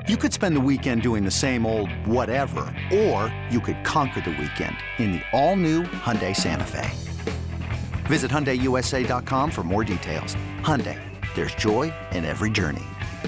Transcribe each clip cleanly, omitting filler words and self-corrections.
You could spend the weekend doing the same old whatever, or you could conquer the weekend in the all-new Hyundai Santa Fe. Visit HyundaiUSA.com for more details. Hyundai, there's joy in every journey.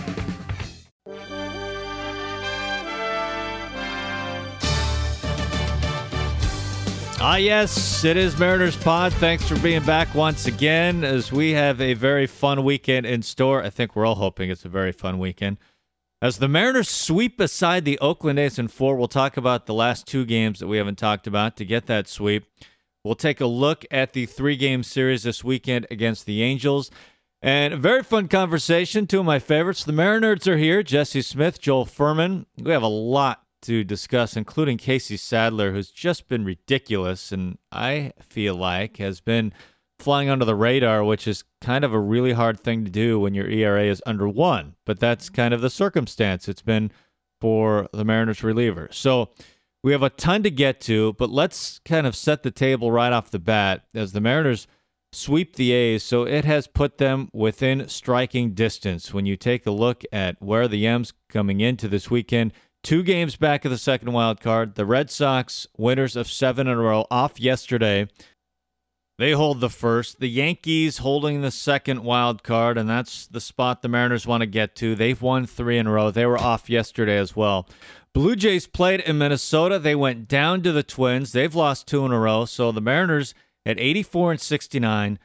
Yes, it is Mariners Pod. Thanks for being back once again as we have a very fun weekend in store. I think we're all hoping it's a very fun weekend. As the Mariners sweep aside the Oakland A's in 4, we'll talk about the last 2 games that we haven't talked about to get that sweep. We'll take a look at the 3-game series this weekend against the Angels. And a very fun conversation. 2 of my favorites. The Mariners are here. Jesse Smith, Joel Furman. We have a lot to discuss, including Casey Sadler, who's just been ridiculous and I feel like has been flying under the radar, which is kind of a really hard thing to do when your ERA is under 1. But that's kind of the circumstance it's been for the Mariners reliever. So we have a ton to get to, but let's kind of set the table right off the bat as the Mariners sweep the A's. So it has put them within striking distance. When you take a look at where the M's coming into this weekend, 2 games back of the second wild card. The Red Sox, winners of 7 in a row, off yesterday. They hold the first. The Yankees holding the second wild card, and that's the spot the Mariners want to get to. They've won 3 in a row. They were off yesterday as well. Blue Jays played in Minnesota. They went down to the Twins. They've lost 2 in a row. So the Mariners at 84-69,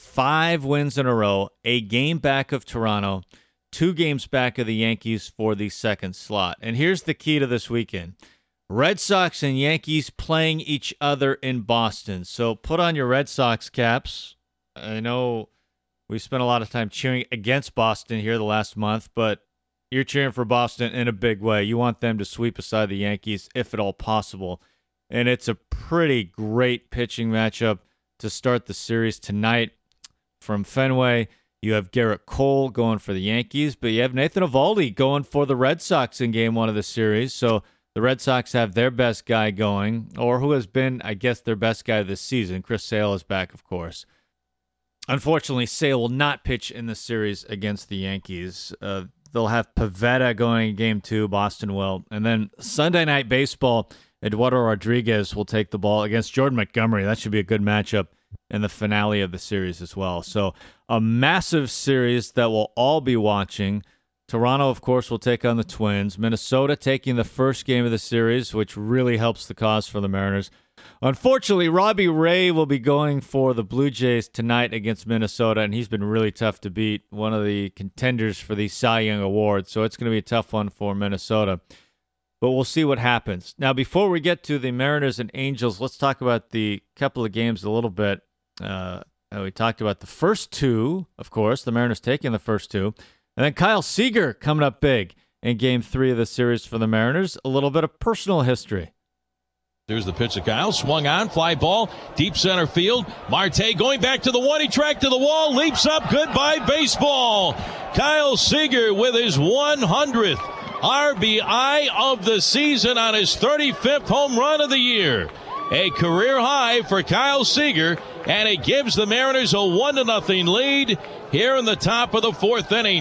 5 wins in a row, a game back of Toronto, 2 games back of the Yankees for the second slot. And here's the key to this weekend. Red Sox and Yankees playing each other in Boston. So put on your Red Sox caps. I know we spent a lot of time cheering against Boston here the last month, but you're cheering for Boston in a big way. You want them to sweep aside the Yankees if at all possible. And it's a pretty great pitching matchup to start the series tonight from Fenway. You have Garrett Cole going for the Yankees, but you have Nathan Eovaldi going for the Red Sox in game 1 of the series. So the Red Sox have their best guy going, or who has been, I guess, their best guy this season. Chris Sale is back, of course. Unfortunately, Sale will not pitch in the series against the Yankees. They'll have Pivetta going in game 2, Boston will. And then Sunday Night Baseball, Eduardo Rodriguez will take the ball against Jordan Montgomery. That should be a good matchup in the finale of the series as well. So a massive series that we'll all be watching. Toronto, of course, will take on the Twins. Minnesota taking the first game of the series, which really helps the cause for the Mariners. Unfortunately, Robbie Ray will be going for the Blue Jays tonight against Minnesota, and he's been really tough to beat, one of the contenders for the Cy Young Award, so it's going to be a tough one for Minnesota. But we'll see what happens. Now, before we get to the Mariners and Angels, let's talk about the couple of games a little bit. We talked about the first 2, of course, the Mariners taking the first 2. And then Kyle Seager coming up big in Game 3 of the series for the Mariners. A little bit of personal history. There's the pitch to Kyle. Swung on, fly ball, deep center field. Marte going back to the 1. He tracked to the wall, leaps up. Goodbye, baseball. Kyle Seager with his 100th RBI of the season on his 35th home run of the year. A career high for Kyle Seager, and it gives the Mariners a 1-0 lead here in the top of the 4th inning.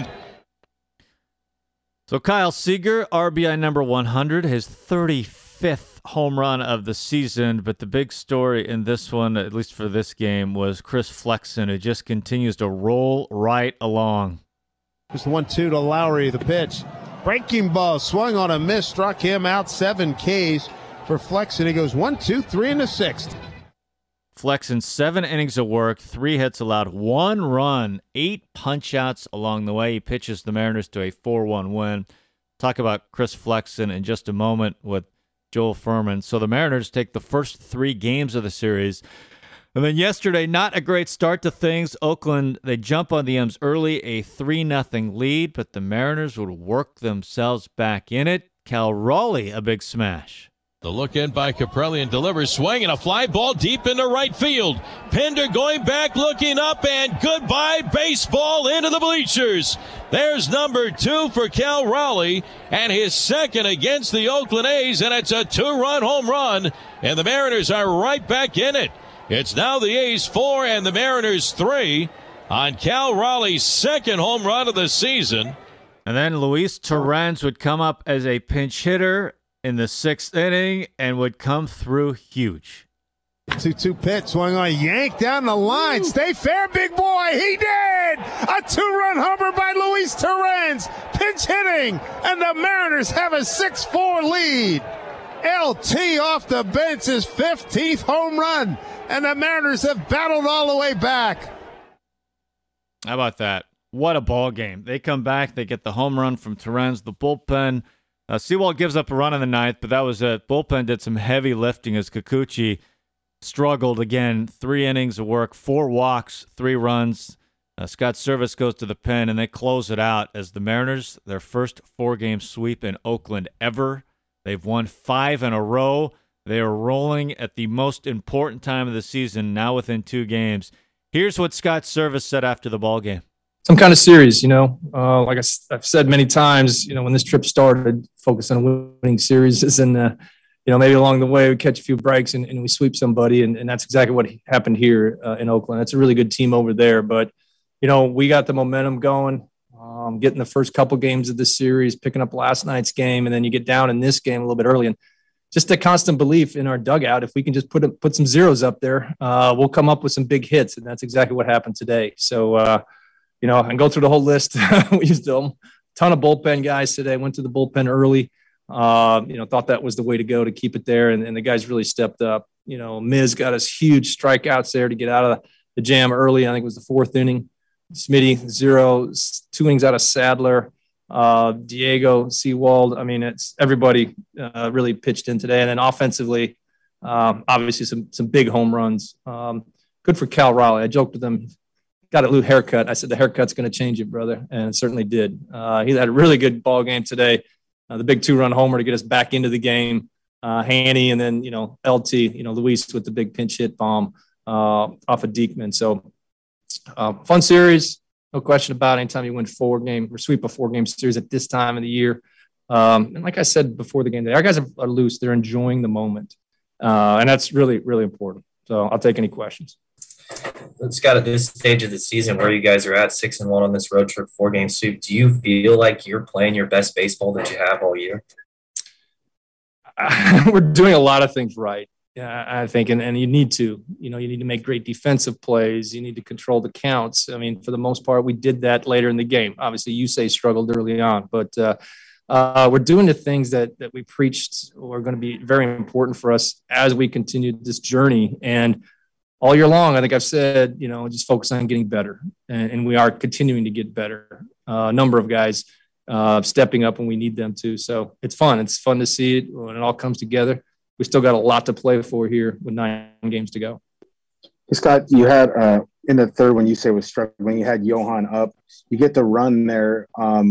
So Kyle Seager, RBI number 100, his 35th home run of the season. But the big story in this one, at least for this game, was Chris Flexen, who just continues to roll right along. Just the 1-2 to Lowry, the pitch. Breaking ball, swung on a miss, struck him out, 7 Ks for Flexen. He goes 1-2, 3 in the 6th. Flexen, 7 innings of work, 3 hits allowed, 1 run, 8 punch-outs along the way. He pitches the Mariners to a 4-1 win. Talk about Chris Flexen in just a moment with Joel Furman. So the Mariners take the first 3 games of the series. And then yesterday, not a great start to things. Oakland, they jump on the M's early, a 3-0 lead, but the Mariners would work themselves back in it. Cal Raleigh, a big smash. The look in by Kaprelian delivers, swing and a fly ball deep into right field. Pinder going back, looking up, and goodbye baseball into the bleachers. There's number 2 for Cal Raleigh, and his second against the Oakland A's, and it's a 2-run home run, and the Mariners are right back in it. It's now the A's 4 and the Mariners 3 on Cal Raleigh's second home run of the season. And then Luis Torrens would come up as a pinch hitter in the 6th inning and would come through huge. 2-2 pitch, swung on, yank down the line. Stay fair, big boy. He did! A 2-run homer by Luis Torrens. Pinch hitting, and the Mariners have a 6-4 lead. LT off the bench, his 15th home run, and the Mariners have battled all the way back. How about that? What a ball game. They come back, they get the home run from Torrens, the bullpen. Sewald gives up a run in the 9th, but that was it. Bullpen did some heavy lifting as Kikuchi struggled again. 3 innings of work, 4 walks, 3 runs. Scott Service goes to the pen, and they close it out as the Mariners, their first 4-game sweep in Oakland ever. They've won 5 in a row. They are rolling at the most important time of the season, now within 2 games. Here's what Scott Service said after the ball game. Some kind of series, like I've said many times, when this trip started, focus on winning series, and maybe along the way we catch a few breaks and we sweep somebody, and that's exactly what happened here in Oakland. It's a really good team over there, but we got the momentum going, getting the first couple games of this series, picking up last night's game, and then you get down in this game a little bit early, and just a constant belief in our dugout. If we can just put some zeros up there, we'll come up with some big hits, and that's exactly what happened today. So. I can go through the whole list. We used a ton of bullpen guys today, went to the bullpen early, thought that was the way to go to keep it there. And the guys really stepped up. Miz got us huge strikeouts there to get out of the jam early. I think it was the 4th inning. Smitty, 0, 2 innings out of Sadler, Diego, Sewald. I mean, it's everybody really pitched in today. And then offensively, obviously some big home runs. Good for Cal Raleigh. I joked with him. Got a new haircut. I said, the haircut's going to change it, brother. And it certainly did. He had a really good ball game today. The big 2-run homer to get us back into the game. Haney, and then, LT, Luis with the big pinch hit bomb off of Diekman. So fun series. No question about it. Anytime you win 4-game or sweep a 4-game series at this time of the year. And like I said before the game today, our guys are loose. They're enjoying the moment. And that's really, really important. So I'll take any questions. Scott, at this stage of the season where you guys are at 6-1 on this road trip 4-game sweep, do you feel like you're playing your best baseball that you have all year? We're doing a lot of things right. Yeah, I think, and you need to, you need to make great defensive plays. You need to control the counts. I mean, for the most part, we did that later in the game. Obviously, Yusei struggled early on, but we're doing the things that we preached are going to be very important for us as we continue this journey. And all year long, I think I've said, just focus on getting better. And we are continuing to get better. A number of guys stepping up when we need them to. So it's fun. It's fun to see it when it all comes together. We still got a lot to play for here with 9 games to go. Hey, Scott, you had in the 3rd when Yusei was struggling, you had Johan up. You get the run there.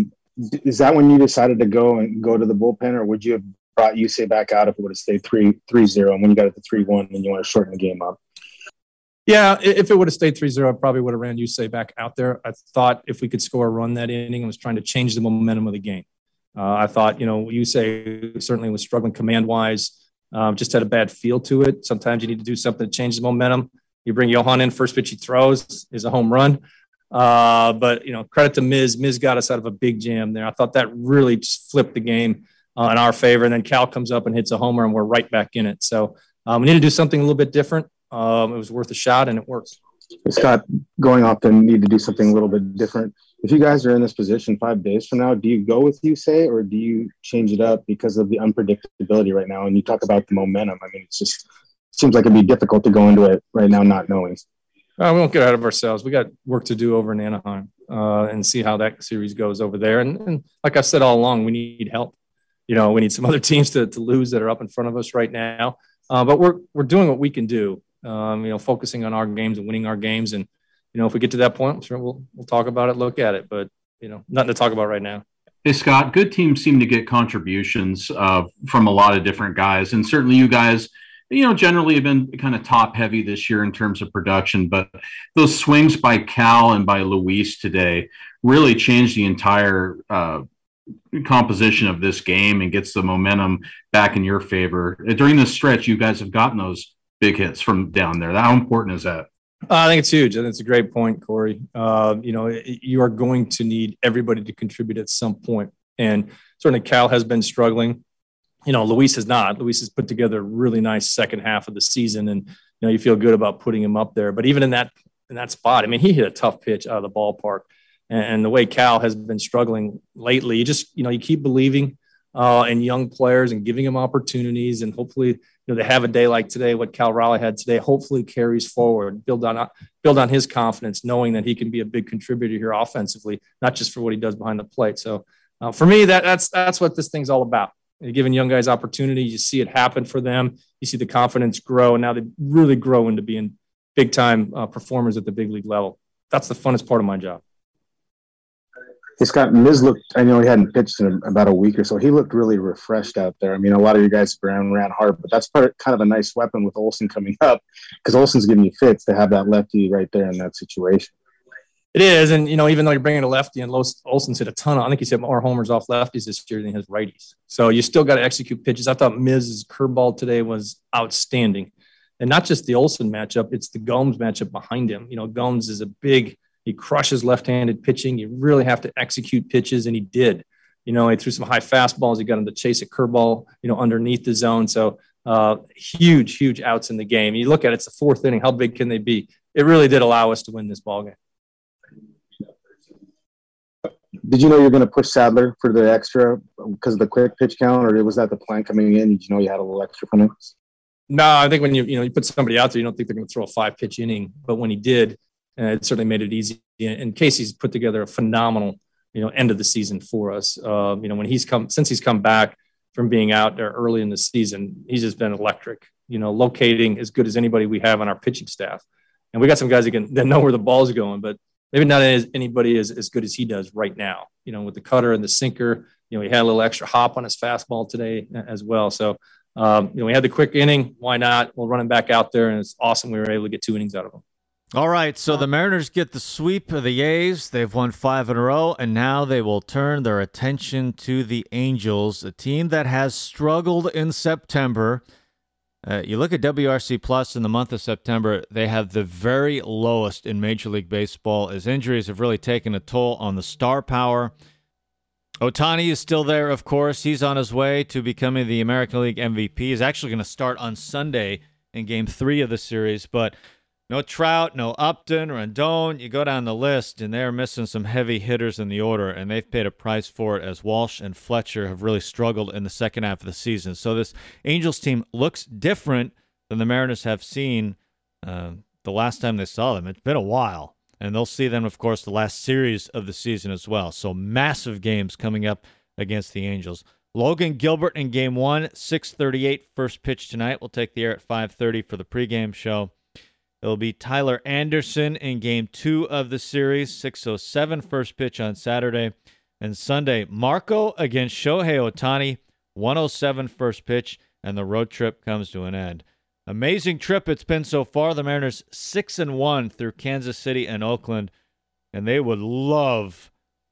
Is that when you decided to go to the bullpen, or would you have brought Yusei back out if it would have stayed 3-0 and when you got it to 3-1 and you want to shorten the game up? Yeah, if it would have stayed 3-0, I probably would have ran Yusei back out there. I thought if we could score a run that inning, I was trying to change the momentum of the game. I thought, Yusei certainly was struggling command-wise, just had a bad feel to it. Sometimes you need to do something to change the momentum. You bring Johan in, first pitch he throws is a home run. But, credit to Miz. Miz got us out of a big jam there. I thought that really just flipped the game in our favor. And then Cal comes up and hits a homer, and we're right back in it. So we need to do something a little bit different. It was worth a shot, and it worked. Scott, going off the need to do something a little bit different. If you guys are in this position 5 days from now, do you go with Yusei or do you change it up because of the unpredictability right now? And you talk about the momentum. I mean, it seems like it'd be difficult to go into it right now not knowing. We won't get ahead of ourselves. We got work to do over in Anaheim and see how that series goes over there. And like I said all along, we need help. We need some other teams to lose that are up in front of us right now. But we're doing what we can do. Focusing on our games and winning our games. And, if we get to that point, I'm sure we'll talk about it, look at it, but, nothing to talk about right now. Hey, Scott, good teams seem to get contributions from a lot of different guys. And certainly you guys, generally have been kind of top heavy this year in terms of production, but those swings by Cal and by Luis today really changed the entire composition of this game and gets the momentum back in your favor. During this stretch, you guys have gotten those big hits from down there. How important is that? I think it's huge. I think it's a great point, Corey. You are going to need everybody to contribute at some point. And certainly Cal has been struggling. Luis has not. Luis has put together a really nice second half of the season, and you feel good about putting him up there. But even in that spot, I mean, he hit a tough pitch out of the ballpark. And the way Cal has been struggling lately, you keep believing in young players and giving them opportunities, and hopefully they have a day like today, what Cal Raleigh had today, hopefully carries forward, build on his confidence, knowing that he can be a big contributor here offensively, not just for what he does behind the plate. So for me, that's what this thing's all about. You're giving young guys opportunities. You see it happen for them. You see the confidence grow, and now they really grow into being big-time performers at the big league level. That's the funnest part of my job. Hey, Scott, Miz looked – I know he hadn't pitched in about a week or so. He looked really refreshed out there. I mean, a lot of you guys ran hard, but that's kind of a nice weapon with Olson coming up, because Olson's giving you fits to have that lefty right there in that situation. It is, and even though you're bringing a lefty, and Olson's hit a ton I think he's hit more homers off lefties this year than he has righties. So you still got to execute pitches. I thought Miz's curveball today was outstanding, and not just the Olson matchup; it's the Gomes matchup behind him. Gomes is he crushes left-handed pitching. You really have to execute pitches, and he did. He threw some high fastballs. He got him to chase a curveball, underneath the zone. So huge outs in the game. You look at it; it's the fourth inning. How big can they be? It really did allow us to win this ballgame. Did you know you're going to push Sadler for the extra because of the quick pitch count, or was that the plan coming in? Did you know you had a little extra from it? No, I think when you put somebody out there, you don't think they're going to throw a 5-pitch inning. But when he did, it certainly made it easy. And Casey's put together a phenomenal, end of the season for us. Since he's come back from being out there early in the season, he's just been electric. Locating as good as anybody we have on our pitching staff. And we got some guys that know where the ball's going, but maybe not anybody as good as he does right now, with the cutter and the sinker. He had a little extra hop on his fastball today as well. So, we had the quick inning. Why not? We'll run him back out there, and it's awesome we were able to get 2 innings out of him. All right, so the Mariners get the sweep of the A's. They've won 5 in a row, and now they will turn their attention to the Angels, a team that has struggled in September. You look at WRC Plus in the month of September, they have the very lowest in Major League Baseball as injuries have really taken a toll on the star power. Ohtani is still there, of course. He's on his way to becoming the American League MVP. He's actually going to start on Sunday in Game 3 of the series, but no Trout, no Upton, Rendon. You go down the list, and they're missing some heavy hitters in the order, and they've paid a price for it as Walsh and Fletcher have really struggled in the second half of the season. So this Angels team looks different than the Mariners have seen the last time they saw them. It's been a while, and they'll see them, of course, the last series of the season as well. So massive games coming up against the Angels. Logan Gilbert in Game 1, 6:38, first pitch tonight. We'll take the air at 5:30 for the pregame show. It'll be Tyler Anderson in Game 2 of the series, 6:07 first pitch on Saturday. And Sunday, Marco against Shohei Ohtani, 1:07 first pitch, and the road trip comes to an end. Amazing trip it's been so far. The Mariners 6-1 through Kansas City and Oakland, and they would love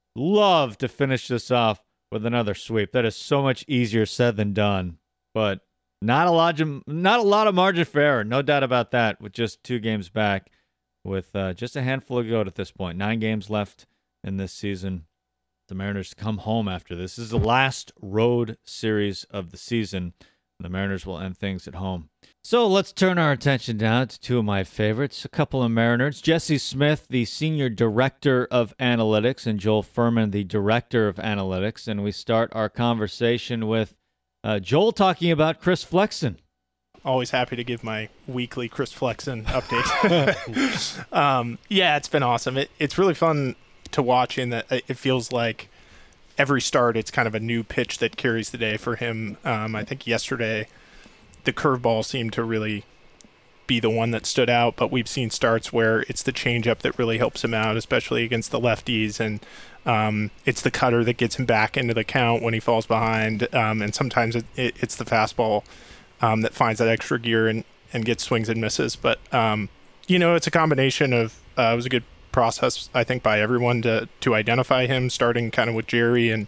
to finish this off with another sweep. That is so much easier said than done, but not a lot of margin for error, no doubt about that, with just 2 games back, with just a handful to go at this point. 9 games left in this season. The Mariners come home after this. This is the last road series of the season. The Mariners will end things at home. So let's turn our attention now to 2 of my favorites, a couple of Mariners. Jesse Smith, the Senior Director of Analytics, and Joel Furman, the Director of Analytics. And we start our conversation with Joel talking about Chris Flexen. Always happy to give my weekly Chris Flexen update. Yeah, it's been awesome. It's really fun to watch in that it feels like every start it's kind of a new pitch that carries the day for him. I think yesterday the curveball seemed to really be the one that stood out, but we've seen starts where it's the changeup that really helps him out, especially against the lefties, and it's the cutter that gets him back into the count when he falls behind, and sometimes it's the fastball that finds that extra gear and gets swings and misses. But it's a combination of it was a good process, I think, by everyone to identify him, starting kind of with Jerry and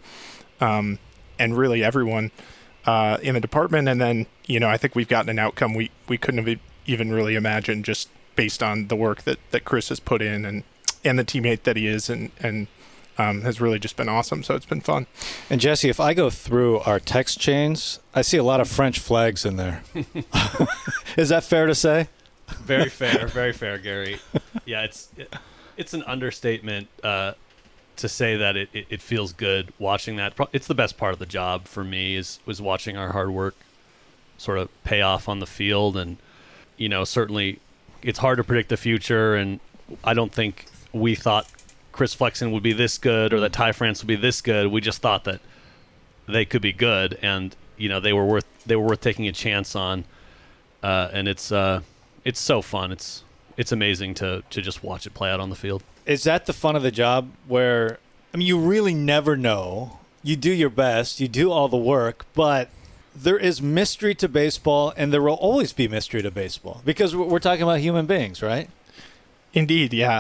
really everyone in the department, and then I think we've gotten an outcome we couldn't have even really imagined just based on the work that Chris has put in and the teammate that he is and has really just been awesome. So it's been fun. And Jesse, if I go through our text chains, I see a lot of French flags in there. Is that fair to say? Very fair, Gary. Yeah, it's an understatement to say that it feels good watching that. It's the best part of the job for me was watching our hard work sort of pay off on the field. And, certainly it's hard to predict the future. And I don't think we thought Chris Flexen would be this good or that Ty France would be this good. We just thought that they could be good. And, they were worth taking a chance on. And it's so fun. It's amazing to just watch it play out on the field. Is that the fun of the job where, you really never know. You do your best, you do all the work, but there is mystery to baseball, and there will always be mystery to baseball because we're talking about human beings, right? Indeed, yeah.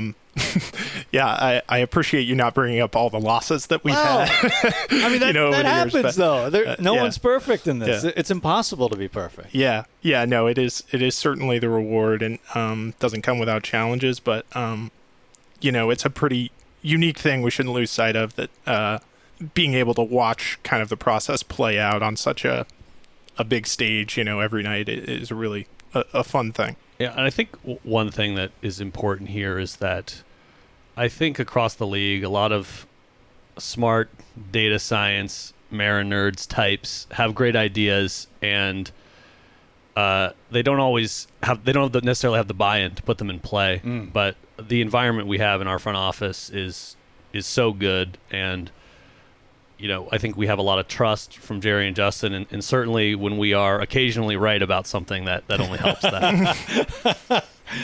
I appreciate you not bringing up all the losses that we've had. That happens, though. No one's perfect in this. Yeah. It's impossible to be perfect. Yeah. No, it is certainly the reward, and doesn't come without challenges, but it's a pretty unique thing we shouldn't lose sight of, that being able to watch kind of the process play out on such a big stage, every night is really a fun thing. Yeah, and I think one thing that is important here is that I think across the league, a lot of smart data science, Marin nerds types have great ideas, and they don't necessarily have the buy-in to put them in play. But the environment we have in our front office is so good, and I think we have a lot of trust from Jerry and Justin, and certainly when we are occasionally right about something, that only helps that.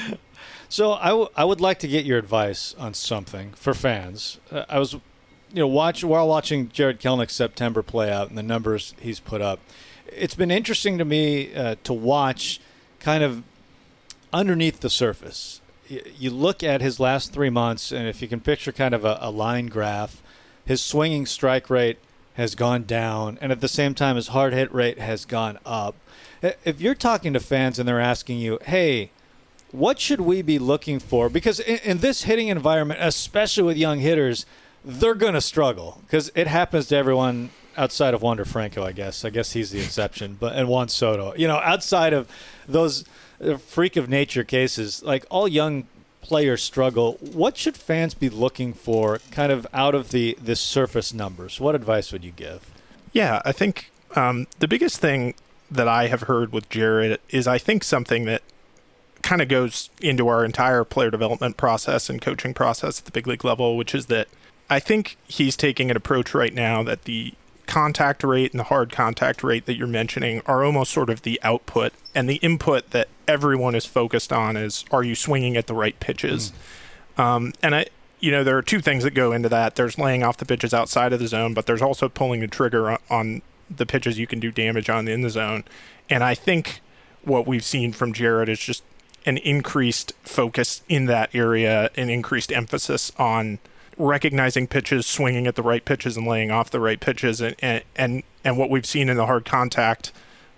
So I would like to get your advice on something for fans. I was, while watching Jarred Kelenic September play out and the numbers he's put up, it's been interesting to me to watch kind of underneath the surface. You look at his last 3 months, and if you can picture kind of a line graph, his swinging strike rate has gone down, and at the same time, his hard hit rate has gone up. If you're talking to fans and they're asking you, hey, what should we be looking for? Because in this hitting environment, especially with young hitters, they're going to struggle because it happens to everyone outside of Wander Franco, I guess. I guess he's the exception, and Juan Soto. Outside of those freak of nature cases, like all young players struggle. What should fans be looking for kind of out of the surface numbers? What advice would you give? Yeah, I think the biggest thing that I have heard with Jarred is I think something that kind of goes into our entire player development process and coaching process at the big league level, which is that I think he's taking an approach right now that the contact rate and the hard contact rate that you're mentioning are almost sort of the output, and the input that everyone is focused on is, are you swinging at the right pitches? And there are two things that go into that. There's laying off the pitches outside of the zone, but there's also pulling the trigger on the pitches you can do damage on in the zone. And I think what we've seen from Jarred is just an increased focus in that area, an increased emphasis on recognizing pitches, swinging at the right pitches, and laying off the right pitches. And what we've seen in the hard contact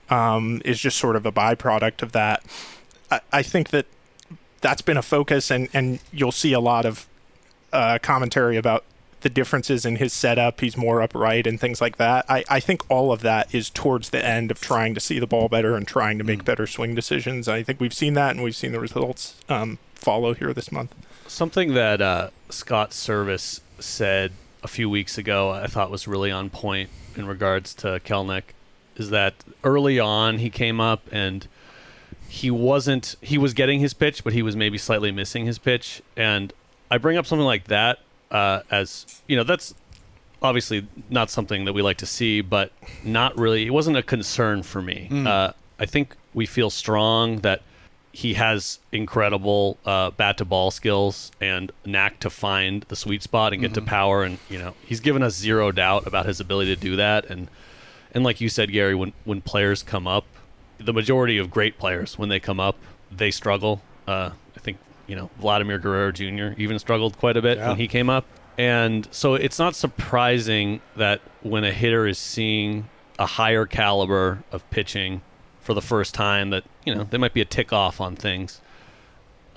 is just sort of a byproduct of that. I think that's been a focus, and you'll see a lot of commentary about the differences in his setup. He's more upright and things like that. I think all of that is towards the end of trying to see the ball better and trying to make better swing decisions. I think we've seen that, and we've seen the results follow here this month. Something that Scott Service said a few weeks ago I thought was really on point in regards to Kelenic is that early on he came up and he was getting his pitch, but he was maybe slightly missing his pitch. And I bring up something like that as, that's obviously not something that we like to see, but not really, it wasn't a concern for me. I think we feel strong that he has incredible bat-to-ball skills and knack to find the sweet spot and get to power. And, he's given us zero doubt about his ability to do that. And like you said, Gary, when players come up, the majority of great players, when they come up, they struggle. I think, Vladimir Guerrero Jr. even struggled quite a bit when he came up. And so it's not surprising that when a hitter is seeing a higher caliber of pitching for the first time that, there might be a tick off on things.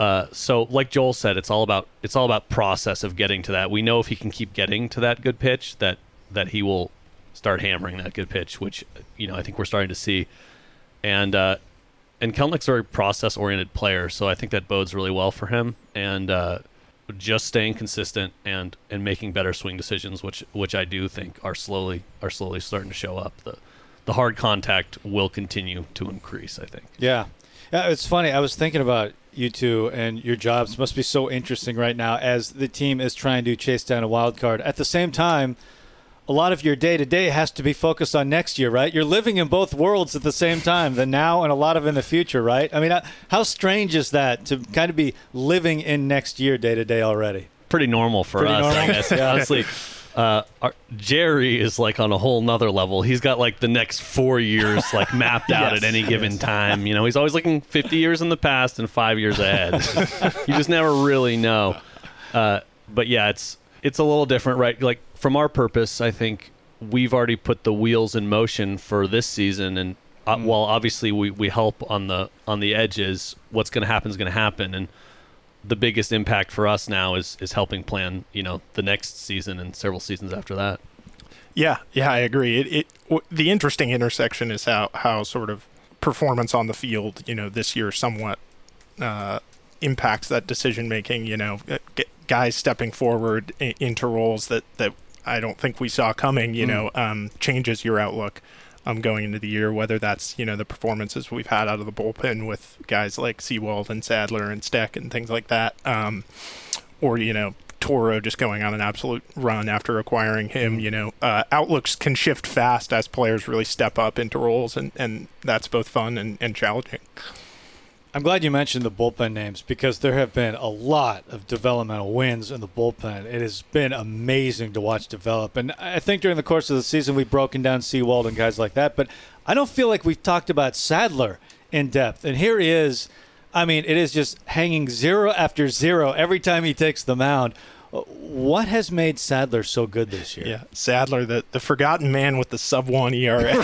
So like Joel said, it's all about process of getting to that. We know if he can keep getting to that good pitch, that he will start hammering that good pitch, which I think we're starting to see. And Kelenick's a very process-oriented player, so I think that bodes really well for him. And just staying consistent and making better swing decisions, which I do think are slowly starting to show up. The hard contact will continue to increase, I think. Yeah, it's funny. I was thinking about you two, and your jobs must be so interesting right now as the team is trying to chase down a wild card. At the same time, a lot of your day-to-day has to be focused on next year, right? You're living in both worlds at the same time, the now and a lot of in the future, right? I mean, how strange is that to kind of be living in next year day-to-day already? Pretty normal for us, I guess. Yeah. Honestly, Jerry is like on a whole nother level. He's got like the next 4 years like mapped out at any given time. He's always looking 50 years in the past and 5 years ahead. You just never really know. But yeah, it's a little different, right? Like from our purpose, I think we've already put the wheels in motion for this season, and while obviously we help on the edges, what's going to happen is going to happen, and the biggest impact for us now is helping plan, the next season and several seasons after that. Yeah, I agree. The interesting intersection is how sort of performance on the field, this year somewhat impacts that decision making. Guys stepping forward into roles that I don't think we saw coming. Changes your outlook going into the year, whether that's, the performances we've had out of the bullpen with guys like Sewald and Sadler and Steck and things like that, or, Toro just going on an absolute run after acquiring him. Outlooks can shift fast as players really step up into roles, and that's both fun and challenging. I'm glad you mentioned the bullpen names because there have been a lot of developmental wins in the bullpen. It has been amazing to watch develop. And I think during the course of the season we've broken down Sewald and guys like that, but I don't feel like we've talked about Sadler in depth. And here he is. I mean, it is just hanging zero after zero every time he takes the mound. What has made Sadler so good this year? Yeah, Sadler, the forgotten man with the sub-1 ERA.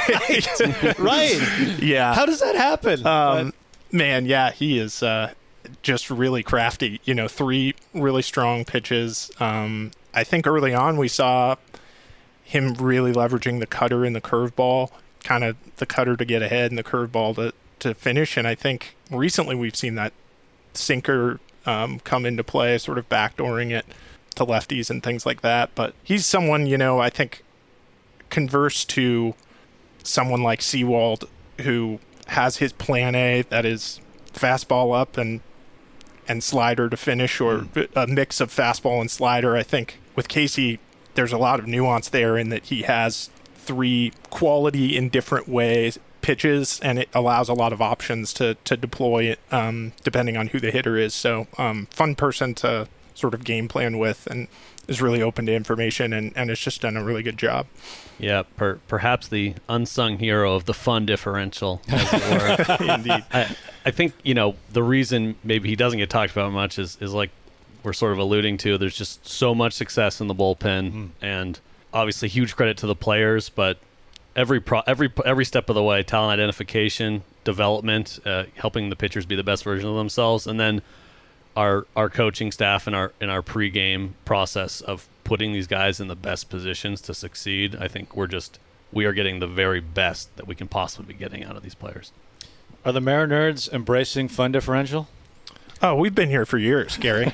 Right. Yeah. How does that happen? Man, yeah, he is just really crafty. 3 really strong pitches. I think early on we saw him really leveraging the cutter and the curveball, kind of the cutter to get ahead and the curveball to finish. And I think recently we've seen that sinker come into play, sort of backdooring it to lefties and things like that. But he's someone, I think, converse to someone like Sewald, who has his plan A, that is fastball up and slider to finish, or a mix of fastball and slider. I think with Casey, there's a lot of nuance there in that he has 3 quality in different ways pitches, and it allows a lot of options to deploy it depending on who the hitter is. So fun person to sort of game plan with, and is really open to information, and has just done a really good job. Yeah, perhaps the unsung hero of the fun differential, as it were. Indeed. I think, the reason maybe he doesn't get talked about much is like we're sort of alluding to, there's just so much success in the bullpen, and obviously huge credit to the players, but every step of the way, talent identification, development, helping the pitchers be the best version of themselves, and then our coaching staff and our pregame process of putting these guys in the best positions to succeed. I think we are getting the very best that we can possibly be getting out of these players. Are the Mariners embracing fun differential? Oh, we've been here for years, Gary.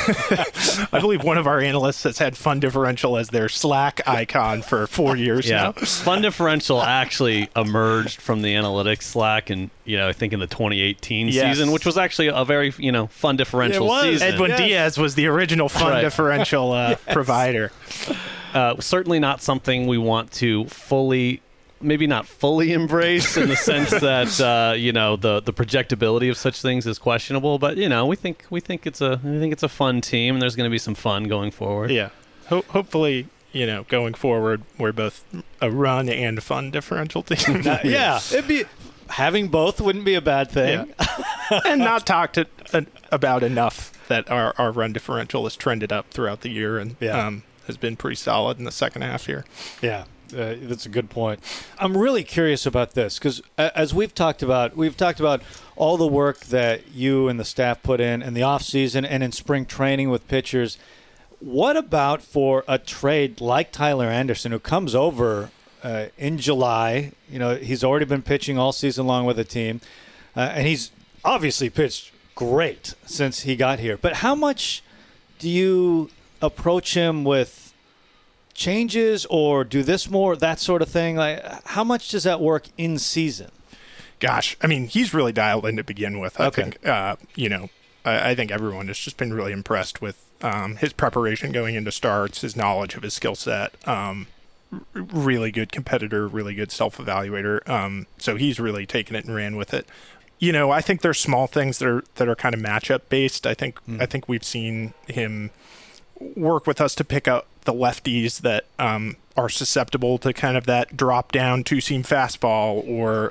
I believe one of our analysts has had fun differential as their Slack icon for 4 years now. Fun differential actually emerged from the analytics Slack, and I think in the 2018 season, which was actually a very fun differential season. Edwin Diaz was the original fun differential provider. Certainly not something we want to maybe not fully embrace in the sense that the projectability of such things is questionable, but we think it's a fun team, and there's going to be some fun going forward. Yeah, hopefully going forward we're both a run and fun differential team. It'd be having both wouldn't be a bad thing, and not talked about enough that our run differential has trended up throughout the year and has been pretty solid in the second half here. Yeah. That's a good point. I'm really curious about this because as we've talked about all the work that you and the staff put in the offseason and in spring training with pitchers. What about for a trade like Tyler Anderson, who comes over in July? You know, he's already been pitching all season long with the team, and he's obviously pitched great since he got here. But how much do you approach him with changes or do this more, that sort of thing? Like, how much does that work in season? Gosh, I mean, he's really dialed in to begin with. I Okay. think, I think everyone has just been really impressed with his preparation going into starts, his knowledge of his skill set. Really good competitor, really good self-evaluator. So he's really taken it and ran with it. You know, I think there's small things that are kind of matchup based. I think we've seen him work with us to pick up the lefties that are susceptible to kind of that drop down two-seam fastball, or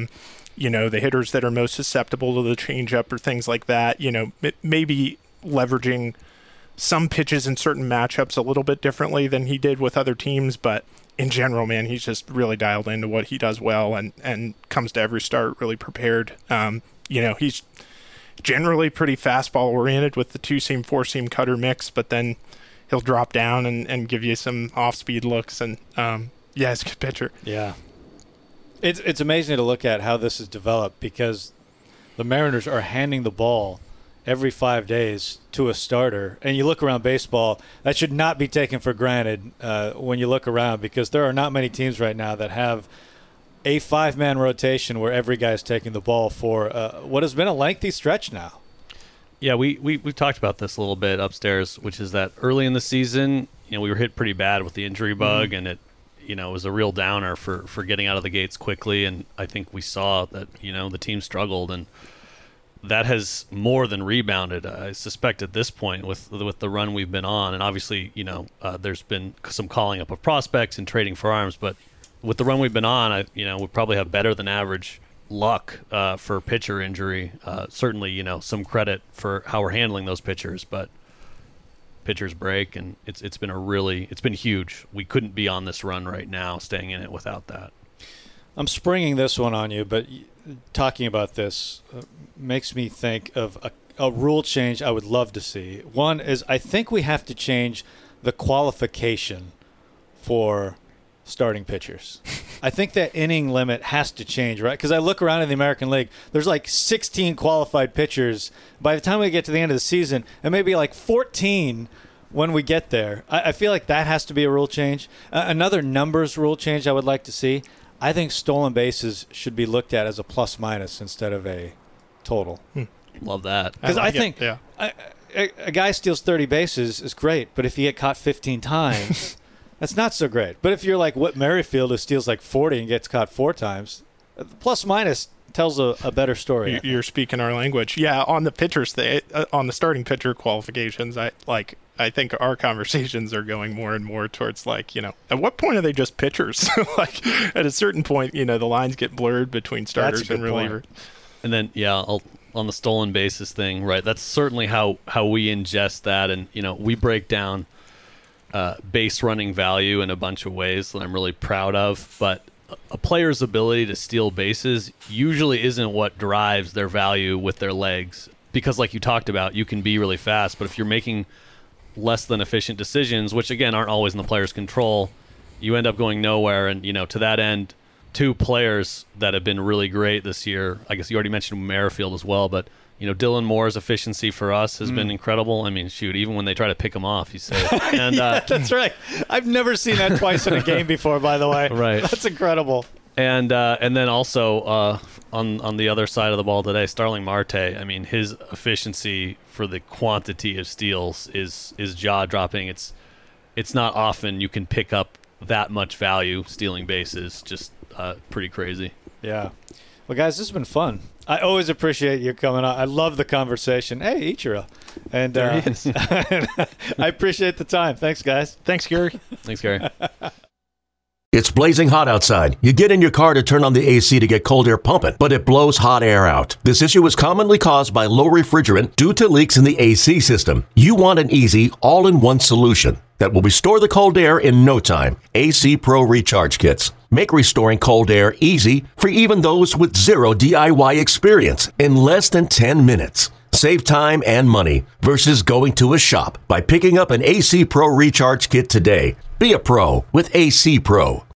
the hitters that are most susceptible to the changeup or things like that. You know, maybe leveraging some pitches in certain matchups a little bit differently than he did with other teams, but in general, man, he's just really dialed into what he does well and comes to every start really prepared. He's generally pretty fastball oriented with the two-seam, four-seam cutter mix, but then he'll drop down and give you some off-speed looks, and he's a good pitcher. Yeah. It's amazing to look at how this has developed because the Mariners are handing the ball every 5 days to a starter. And you look around baseball, that should not be taken for granted when you look around, because there are not many teams right now that have a 5-man rotation where every guy's taking the ball for what has been a lengthy stretch now. Yeah, we've talked about this a little bit upstairs, which is that early in the season, we were hit pretty bad with the injury bug, and it was a real downer for getting out of the gates quickly. And I think we saw that, the team struggled, and that has more than rebounded, I suspect, at this point with the run we've been on. And obviously, there's been some calling up of prospects and trading for arms, but with the run we've been on, we probably have better than average luck for pitcher injury. Certainly, some credit for how we're handling those pitchers, but pitchers break, and it's been huge. We couldn't be on this run right now, staying in it without that. I'm springing this one on you, but talking about this makes me think of a rule change I would love to see. One is I think we have to change the qualification for starting pitchers. I think that inning limit has to change, right? Because I look around in the American League, there's like 16 qualified pitchers. By the time we get to the end of the season, and maybe like 14 when we get there. I feel like that has to be a rule change. Another numbers rule change I would like to see. I think stolen bases should be looked at as a plus-minus instead of a total. Love that. Because I think a guy steals 30 bases is great, but if you get caught 15 times, that's not so great. But if you're like Whit Merrifield, who steals like 40 and gets caught 4 times, plus-minus tells a better story. You're speaking our language. Yeah, on the pitchers, on the starting pitcher qualifications, I think our conversations are going more and more towards at what point are they just pitchers? Like at a certain point, the lines get blurred between starters and relievers. And then on the stolen bases thing, right? That's certainly how we ingest that, and we break down base running value in a bunch of ways that I'm really proud of. But a player's ability to steal bases usually isn't what drives their value with their legs, because like you talked about, you can be really fast, but if you're making less than efficient decisions, which again aren't always in the player's control, you end up going nowhere. And to that end, 2 players that have been really great this year, I guess you already mentioned Merrifield as well, but Dylan Moore's efficiency for us has been incredible. I mean, shoot, even when they try to pick him off, he's safe. And yeah, that's right. I've never seen that twice in a game before, by the way. Right. That's incredible. And then also on the other side of the ball today, Starling Marte. I mean, his efficiency for the quantity of steals is jaw-dropping. It's not often you can pick up that much value stealing bases. Just pretty crazy. Yeah. Well, guys, this has been fun. I always appreciate you coming on. I love the conversation. Hey, Ichiro. And there he is. I appreciate the time. Thanks, guys. Thanks, Gary. Thanks, Gary. It's blazing hot outside. You get in your car to turn on the AC to get cold air pumping, but it blows hot air out. This issue is commonly caused by low refrigerant due to leaks in the AC system. You want an easy, all-in-one solution. that will restore the cold air in no time. AC Pro Recharge Kits make restoring cold air easy for even those with zero DIY experience in less than 10 minutes. Save time and money versus going to a shop by picking up an AC Pro Recharge Kit today. Be a pro with AC Pro.